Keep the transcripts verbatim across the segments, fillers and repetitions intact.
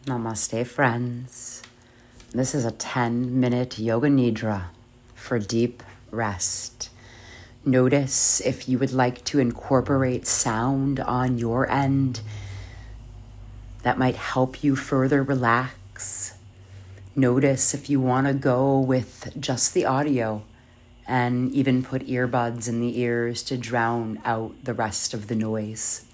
Namaste, friends. This is a ten minute yoga nidra for deep rest. Notice if you would like to incorporate sound on your end that might help you further relax. Notice if you want to go with just the audio and even put earbuds in the ears to drown out the rest of the noise.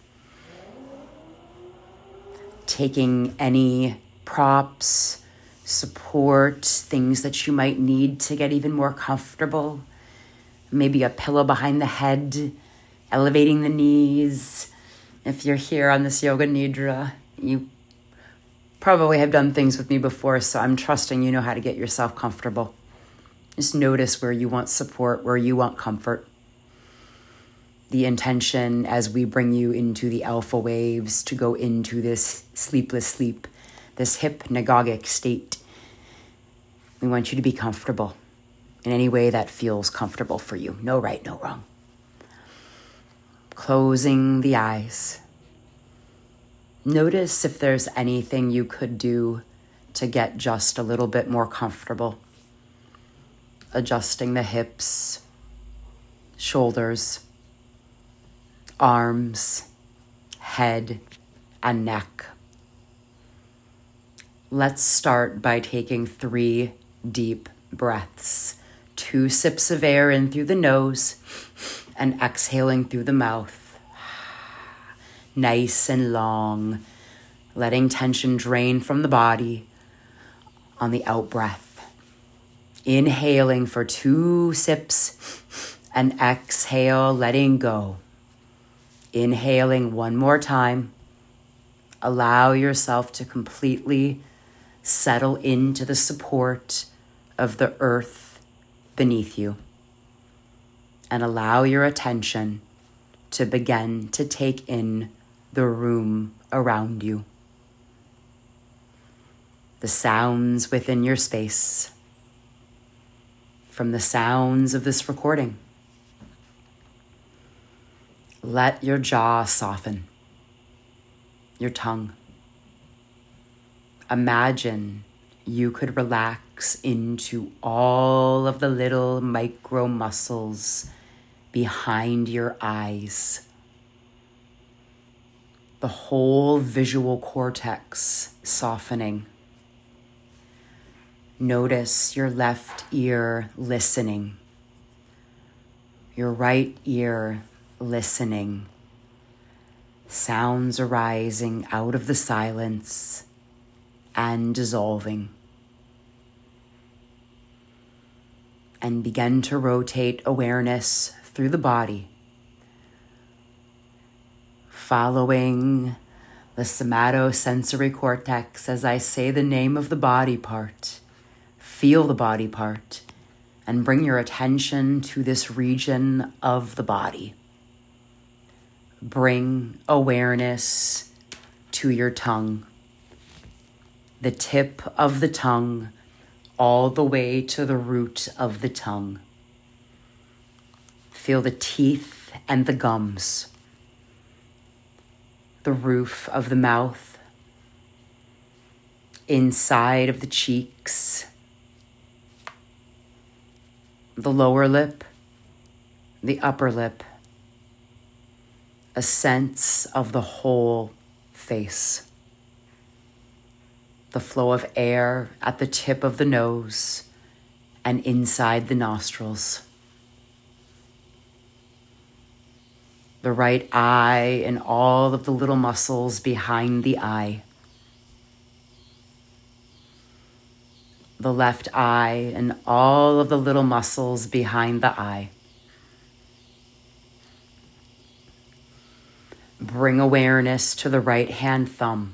Taking any props, support, things that you might need to get even more comfortable. Maybe a pillow behind the head, elevating the knees. If you're here on this yoga nidra, you probably have done things with me before, so I'm trusting you know how to get yourself comfortable. Just notice where you want support, where you want comfort. The intention as we bring you into the alpha waves to go into this sleepless sleep, this hypnagogic state. We want you to be comfortable in any way that feels comfortable for you. No right, no wrong. Closing the eyes. Notice if there's anything you could do to get just a little bit more comfortable. Adjusting the hips, shoulders, arms, head, and neck. Let's start by taking three deep breaths. Two sips of air in through the nose and exhaling through the mouth. Nice and long, letting tension drain from the body on the out breath. Inhaling for two sips and exhale, letting go. Inhaling one more time. Allow yourself to completely settle into the support of the earth beneath you. And allow your attention to begin to take in the room around you. The sounds within your space. From the sounds of this recording. Let your jaw soften, your tongue. Imagine you could relax into all of the little micro muscles behind your eyes. The whole visual cortex softening. Notice your left ear listening, your right ear listening, sounds arising out of the silence and dissolving. And begin to rotate awareness through the body, following the somatosensory cortex as I say the name of the body part. Feel the body part and bring your attention to this region of the body. Bring awareness to your tongue, the tip of the tongue, all the way to the root of the tongue. Feel the teeth and the gums, the roof of the mouth, inside of the cheeks, the lower lip, the upper lip, a sense of the whole face. The flow of air at the tip of the nose and inside the nostrils. The right eye and all of the little muscles behind the eye. The left eye and all of the little muscles behind the eye. Bring awareness to the right hand thumb.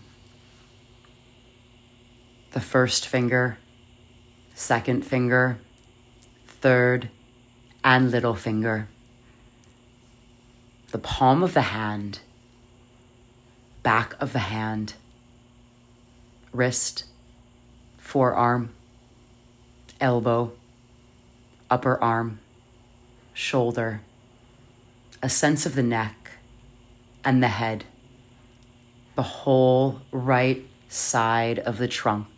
The first finger, second finger, third, and little finger. The palm of the hand, back of the hand, wrist, forearm, elbow, upper arm, shoulder, a sense of the neck and the head, the whole right side of the trunk,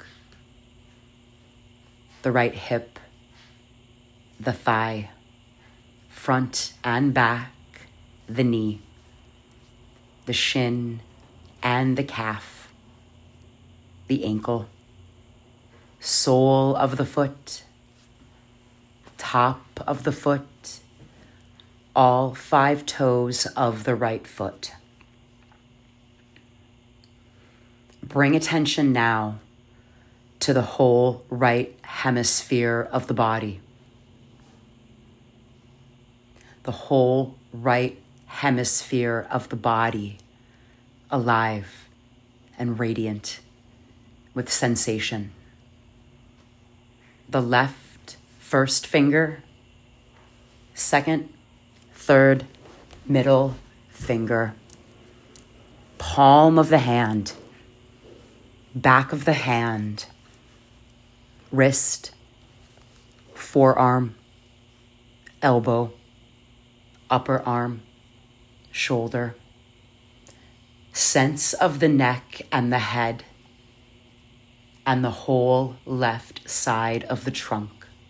the right hip, the thigh, front and back, the knee, the shin and the calf, the ankle, sole of the foot, top of the foot, all five toes of the right foot. Bring attention now to the whole right hemisphere of the body. The whole right hemisphere of the body, alive and radiant with sensation. The left first finger, second, third, middle finger, palm of the hand, back of the hand, wrist, forearm, elbow, upper arm, shoulder, sense of the neck and the head, and the whole left side of the trunk.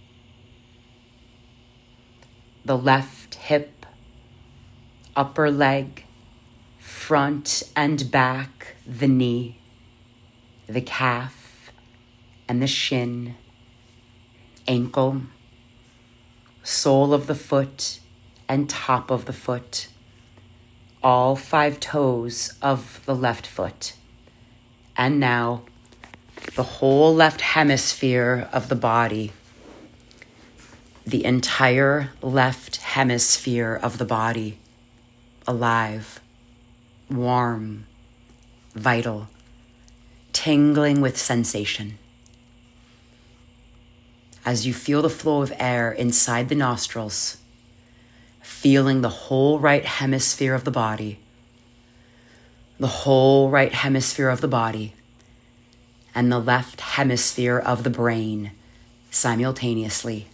The left hip, upper leg, front and back, the knee, the calf and the shin, ankle, sole of the foot and top of the foot, all five toes of the left foot. And now the whole left hemisphere of the body, the entire left hemisphere of the body, alive, warm, vital, tingling with sensation. As you feel the flow of air inside the nostrils, feeling the whole right hemisphere of the body, the whole right hemisphere of the body, and the left hemisphere of the brain simultaneously.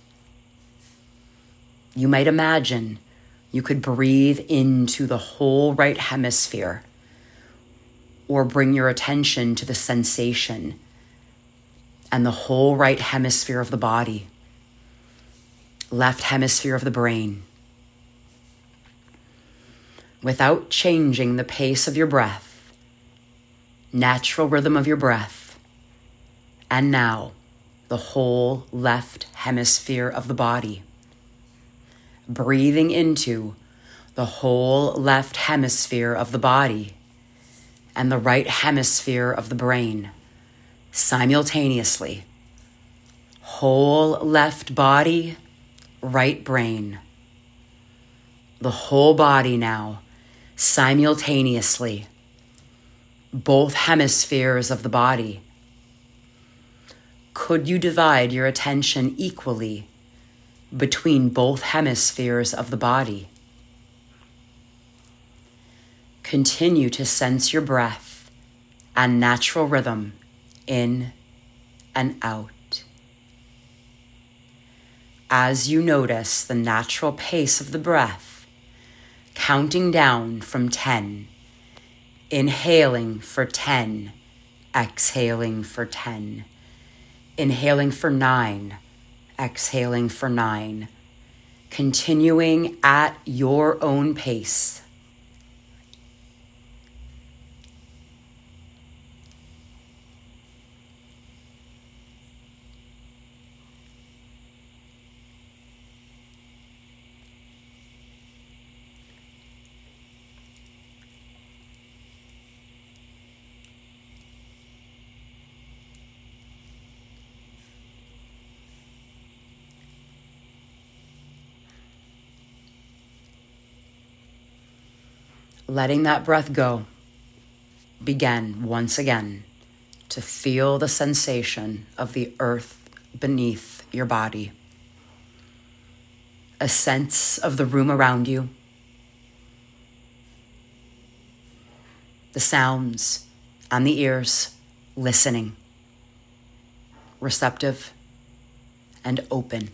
You might imagine you could breathe into the whole right hemisphere, or bring your attention to the sensation and the whole right hemisphere of the body, left hemisphere of the brain. Without changing the pace of your breath, natural rhythm of your breath, and now the whole left hemisphere of the body. Breathing into the whole left hemisphere of the body and the right hemisphere of the brain simultaneously. Whole left body, right brain. The whole body now simultaneously. Both hemispheres of the body. Could you divide your attention equally between both hemispheres of the body? Continue to sense your breath and natural rhythm in and out. As you notice the natural pace of the breath, counting down from ten, inhaling for ten, exhaling for ten, inhaling for nine, exhaling for nine, continuing at your own pace. Letting that breath go, begin once again to feel the sensation of the earth beneath your body. A sense of the room around you. The sounds on the ears, listening, receptive and open.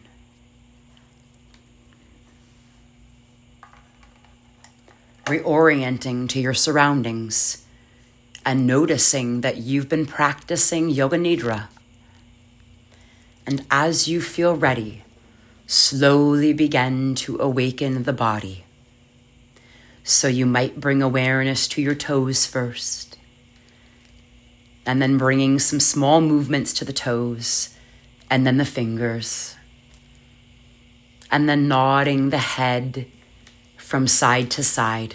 Reorienting to your surroundings and noticing that you've been practicing Yoga Nidra. And as you feel ready, slowly begin to awaken the body. So you might bring awareness to your toes first, and then bringing some small movements to the toes, and then the fingers, and then nodding the head from side to side.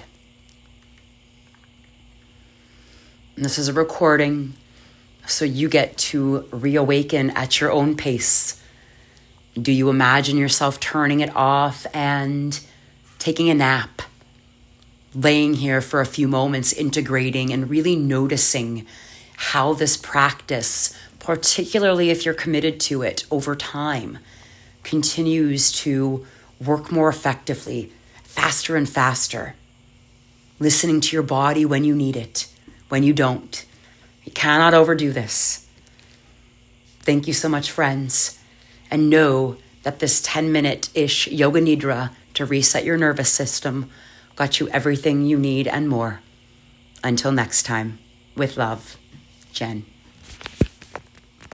And this is a recording, so you get to reawaken at your own pace. Do you imagine yourself turning it off and taking a nap? Laying here for a few moments, integrating and really noticing how this practice, particularly if you're committed to it over time, continues to work more effectively, faster and faster. Listening to your body when you need it, when you don't. You cannot overdo this. Thank you so much, friends. And know that this ten-minute-ish Yoga Nidra to reset your nervous system got you everything you need and more. Until next time, with love, Jen.